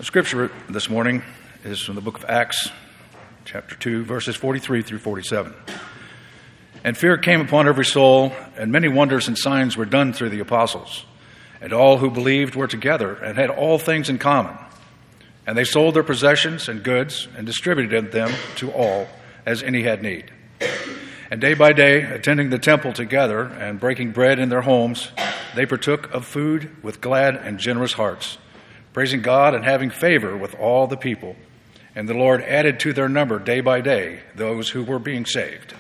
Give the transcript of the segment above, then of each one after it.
The scripture this morning is from the book of Acts, chapter 2, verses 43 through 47. And fear came upon every soul, and many wonders and signs were done through the apostles. And all who believed were together and had all things in common. And they sold their possessions and goods and distributed them to all as any had need. And day by day, attending the temple together and breaking bread in their homes, they partook of food with glad and generous hearts, praising God and having favor with all the people. And the Lord added to their number day by day those who were being saved.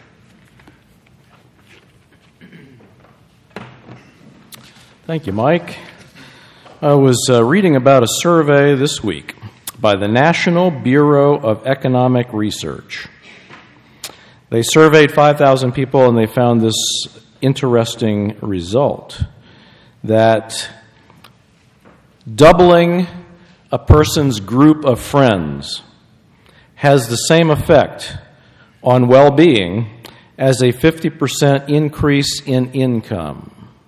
Thank you, Mike. I was reading about a survey this week by the National Bureau of Economic Research. They surveyed 5,000 people and they found this interesting result, that doubling a person's group of friends has the same effect on well-being as a 50% increase in income.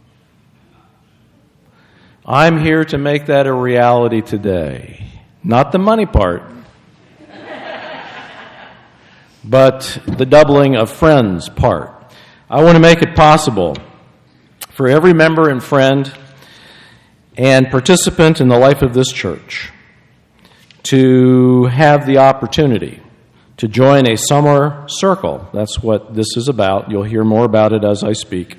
I'm here to make that a reality today. Not the money part, but the doubling of friends part. I want to make it possible for every member and friend and participant in the life of this church to have the opportunity to join a summer circle. That's what this is about. You'll hear more about it as I speak.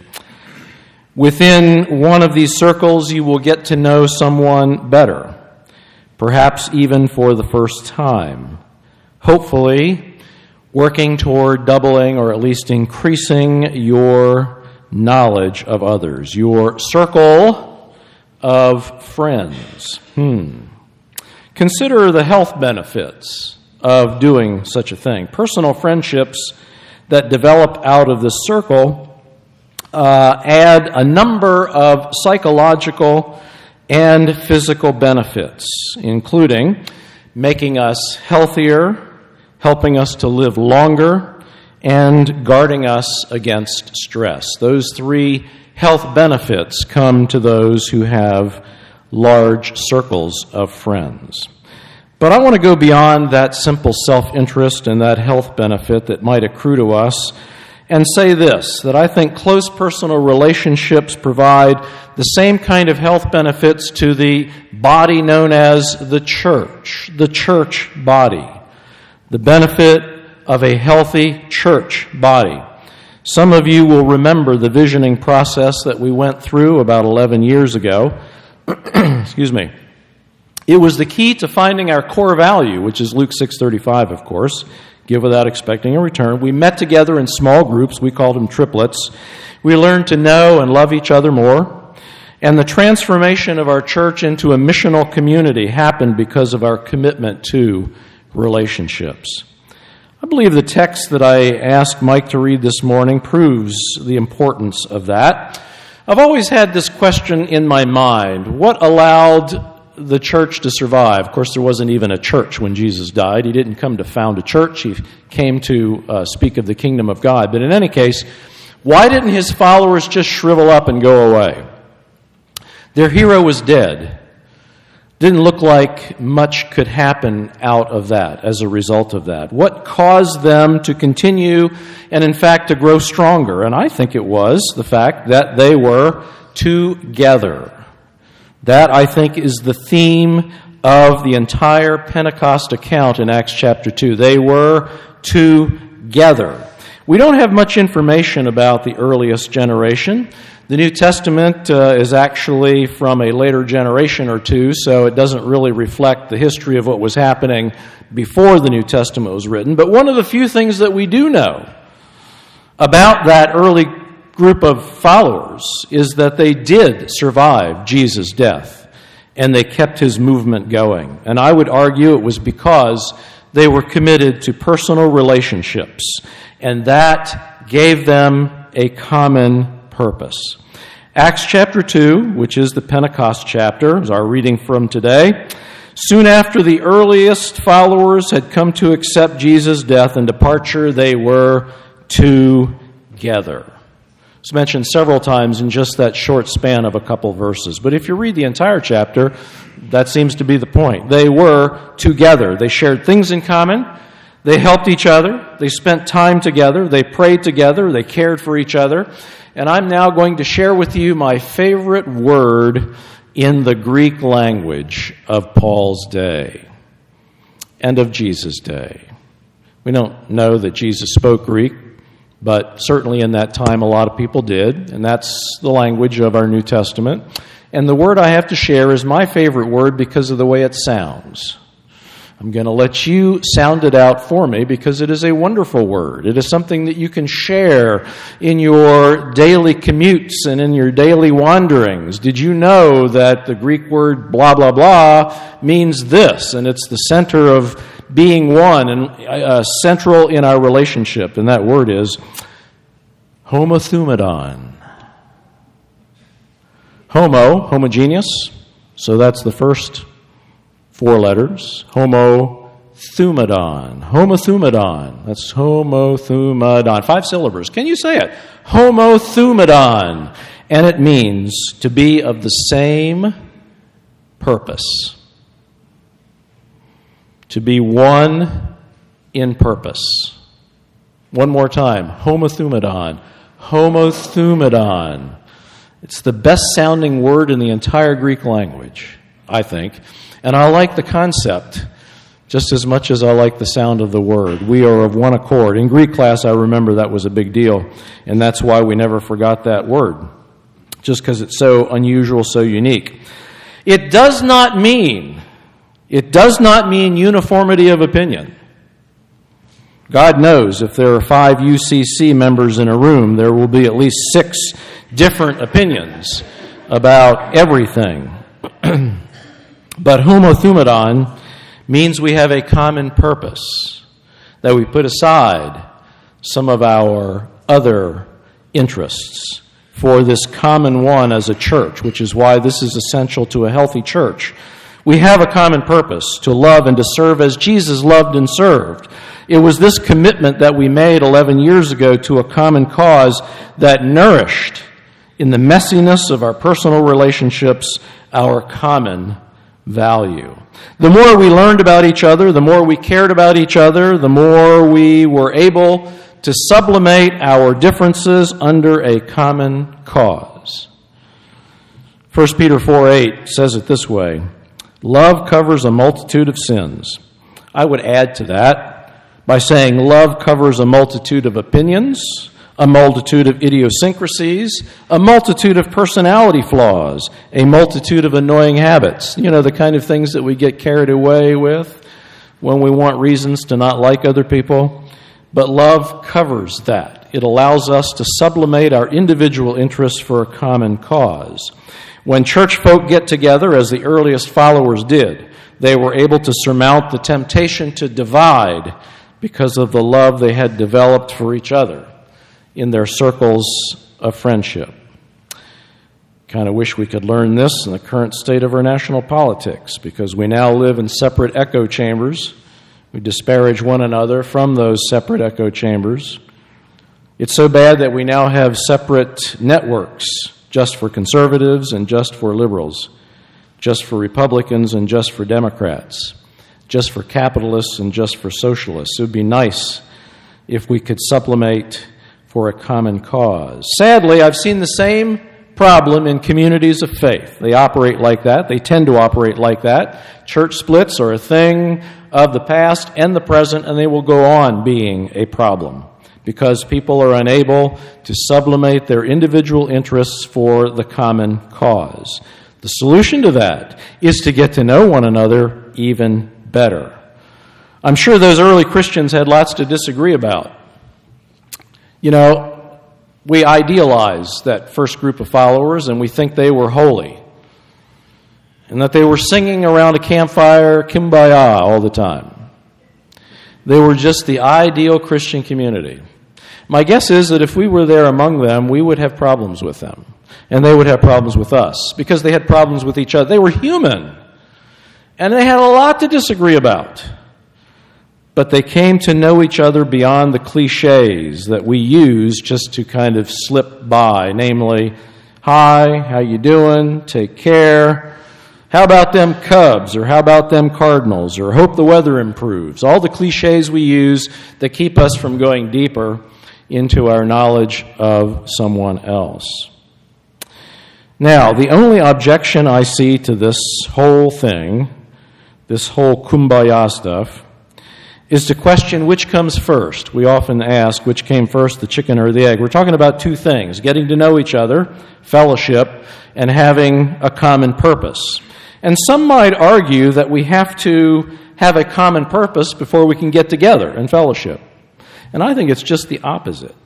Within one of these circles, you will get to know someone better, perhaps even for the first time. Hopefully, working toward doubling or at least increasing your knowledge of others, your circle of friends. Consider the health benefits of doing such a thing. Personal friendships that develop out of this circle add a number of psychological and physical benefits, including making us healthier, helping us to live longer, and guarding us against stress. Those three health benefits come to those who have large circles of friends. But I want to go beyond that simple self-interest and that health benefit that might accrue to us and say this, that I think close personal relationships provide the same kind of health benefits to the body known as the church body, the benefit of a healthy church body. Some of you will remember the visioning process that we went through about 11 years ago. Excuse me. It was the key to finding our core value, which is Luke 6:35, of course. Give without expecting a return. We met together in small groups. We called them triplets. We learned to know and love each other more. And the transformation of our church into a missional community happened because of our commitment to relationships. I believe the text that I asked Mike to read this morning proves the importance of that. I've always had this question in my mind: what allowed the church to survive? Of course, there wasn't even a church when Jesus died. He didn't come to found a church. He came to speak of the kingdom of God. But in any case, why didn't his followers just shrivel up and go away? Their hero was dead. Didn't look like much could happen out of that as a result of that. What caused them to continue and, in fact, to grow stronger? And I think it was the fact that they were together. That, I think, is the theme of the entire Pentecost account in Acts chapter 2. They were together. We don't have much information about the earliest generation. The New Testament is actually from a later generation or two, so it doesn't really reflect the history of what was happening before the New Testament was written. But one of the few things that we do know about that early group of followers is that they did survive Jesus' death, and they kept his movement going. And I would argue it was because they were committed to personal relationships, and that gave them a common purpose. Acts chapter 2, which is the Pentecost chapter, is our reading from today. Soon after the earliest followers had come to accept Jesus' death and departure, they were together. It's mentioned several times in just that short span of a couple verses. But if you read the entire chapter, That seems to be the point. They were together. They shared things in common. They helped each other. They spent time together. They prayed together. They cared for each other. And I'm now going to share with you my favorite word in the Greek language of Paul's day and of Jesus' day. We don't know that Jesus spoke Greek, but certainly in that time a lot of people did, and that's the language of our New Testament. And the word I have to share is my favorite word because of the way it sounds. I'm going to let you sound it out for me because it is a wonderful word. It is something that you can share in your daily commutes and in your daily wanderings. Did you know that the Greek word blah, blah, blah means this? And it's the center of being one and central in our relationship. And that word is homothumadon. Homogeneous. So that's the first 4 letters. Homothumadon. That's homothumadon. 5 syllables. Can you say it? Homothumadon. And it means to be of the same purpose. To be one in purpose. One more time. Homothumadon. Homothumadon. It's the best sounding word in the entire Greek language, I think. And I like the concept just as much as I like the sound of the word. We are of one accord. In Greek class, I remember that was a big deal, and that's why we never forgot that word, just because it's so unusual, so unique. It does not mean uniformity of opinion. God knows if there are 5 UCC members in a room, there will be at least 6 different opinions about everything. But homothumadon means we have a common purpose, that we put aside some of our other interests for this common one as a church, which is why this is essential to a healthy church. We have a common purpose, to love and to serve as Jesus loved and served. It was this commitment that we made 11 years ago to a common cause that nourished, in the messiness of our personal relationships, our common value. The more we learned about each other, the more we cared about each other, the more we were able to sublimate our differences under a common cause. 1 Peter 4:8 says it this way: love covers a multitude of sins. I would add to that by saying love covers a multitude of opinions, a multitude of idiosyncrasies, a multitude of personality flaws, a multitude of annoying habits. You know, the kind of things that we get carried away with when we want reasons to not like other people. But love covers that. It allows us to sublimate our individual interests for a common cause. When church folk get together, as the earliest followers did, they were able to surmount the temptation to divide because of the love they had developed for each other in their circles of friendship. Kind of wish we could learn this in the current state of our national politics, because we now live in separate echo chambers. We disparage one another from those separate echo chambers. It's so bad that we now have separate networks, just for conservatives and just for liberals, just for Republicans and just for Democrats, just for capitalists and just for socialists. It would be nice if we could sublimate for a common cause. Sadly, I've seen the same problem in communities of faith. They operate like that. They tend to operate like that. Church splits are a thing of the past and the present, and they will go on being a problem because people are unable to sublimate their individual interests for the common cause. The solution to that is to get to know one another even better. I'm sure those early Christians had lots to disagree about. You know, we idealize that first group of followers and we think they were holy and that they were singing around a campfire Kumbaya all the time. They were just the ideal Christian community. My guess is that if we were there among them, we would have problems with them. And they would have problems with us because they had problems with each other. They were human. And they had a lot to disagree about. But they came to know each other beyond the cliches that we use just to kind of slip by. Namely, hi, how you doing? Take care. How about them Cubs, or how about them Cardinals, or hope the weather improves? All the cliches we use that keep us from going deeper into our knowledge of someone else. Now, the only objection I see to this whole thing, this whole kumbaya stuff, is to question which comes first. We often ask which came first, the chicken or the egg. We're talking about two things: getting to know each other, fellowship, and having a common purpose. And some might argue that we have to have a common purpose before we can get together and fellowship. And I think it's just the opposite.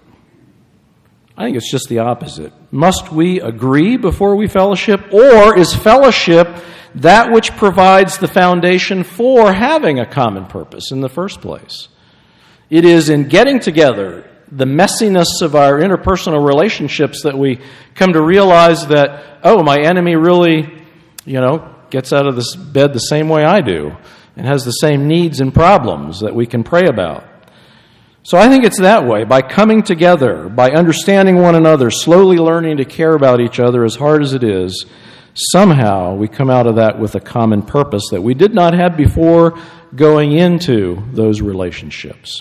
Must we agree before we fellowship, or is fellowship that which provides the foundation for having a common purpose in the first place? It is in getting together, the messiness of our interpersonal relationships, that we come to realize that, oh, my enemy really, gets out of this bed the same way I do and has the same needs and problems that we can pray about. So I think it's that way, by coming together, by understanding one another, slowly learning to care about each other as hard as it is. Somehow we come out of that with a common purpose that we did not have before going into those relationships.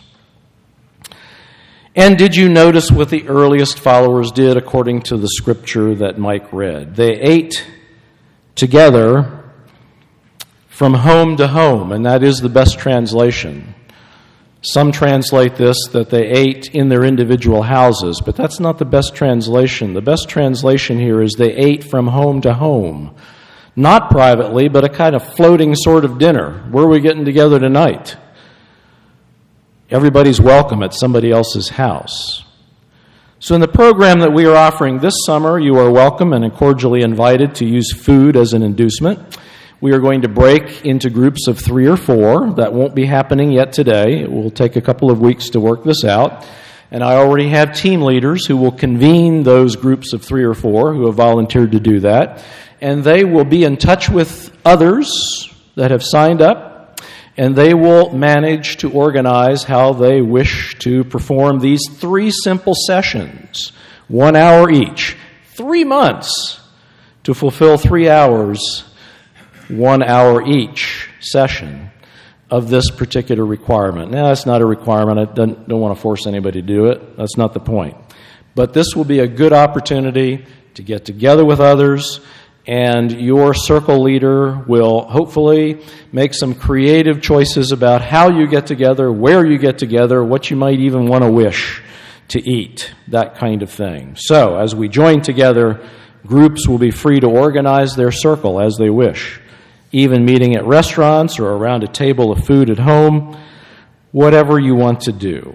And did you notice what the earliest followers did according to the scripture that Mike read? They ate together from home to home, and that is the best translation. Some translate this that they ate in their individual houses, but that's not the best translation. The best translation here is they ate from home to home. Not privately, but a kind of floating sort of dinner. Where are we getting together tonight? Everybody's welcome at somebody else's house. So in the program that we are offering this summer, you are welcome and cordially invited to use food as an inducement. We are going to break into groups of 3 or 4. That won't be happening yet today. It will take a couple of weeks to work this out. And I already have team leaders who will convene those groups of 3 or 4 who have volunteered to do that. And they will be in touch with others that have signed up, and they will manage to organize how they wish to perform these 3 simple sessions, 1 hour each. 3 months to fulfill 3 hours, 1 hour each session of this particular requirement. Now, that's not a requirement. I don't want to force anybody to do it. That's not the point. But this will be a good opportunity to get together with others, and your circle leader will hopefully make some creative choices about how you get together, where you get together, what you might even want to wish to eat, that kind of thing. So, as we join together, groups will be free to organize their circle as they wish, even meeting at restaurants or around a table of food at home, whatever you want to do.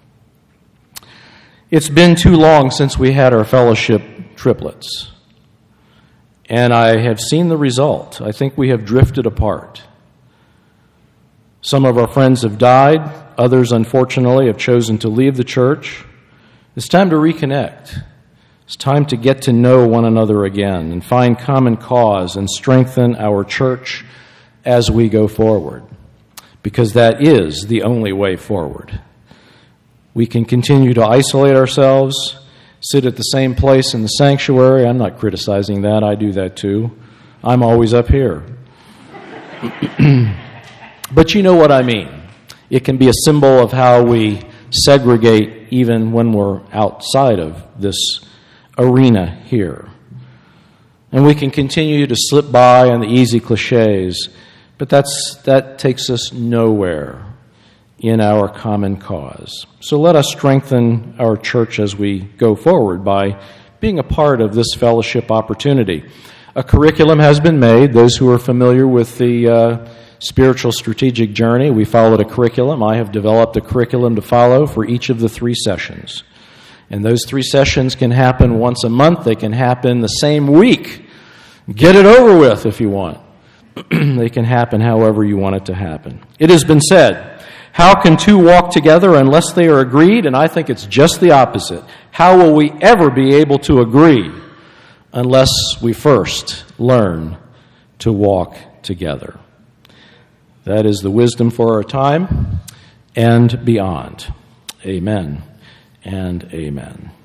It's been too long since we had our fellowship triplets, and I have seen the result. I think we have drifted apart. Some of our friends have died. Others, unfortunately, have chosen to leave the church. It's time to reconnect. It's time to get to know one another again and find common cause and strengthen our church as we go forward, because that is the only way forward. We can continue to isolate ourselves, sit at the same place in the sanctuary. I'm not criticizing that. I do that too. I'm always up here. But you know what I mean. It can be a symbol of how we segregate even when we're outside of this arena here. And we can continue to slip by on the easy cliches, but that takes us nowhere in our common cause. So let us strengthen our church as we go forward by being a part of this fellowship opportunity. A curriculum has been made. Those who are familiar with the spiritual strategic journey, we followed a curriculum. I have developed a curriculum to follow for each of the 3 sessions. And those 3 sessions can happen once a month. They can happen the same week. Get it over with if you want. They can happen however you want it to happen. It has been said, how can 2 walk together unless they are agreed? And I think it's just the opposite. How will we ever be able to agree unless we first learn to walk together? That is the wisdom for our time and beyond. Amen and amen.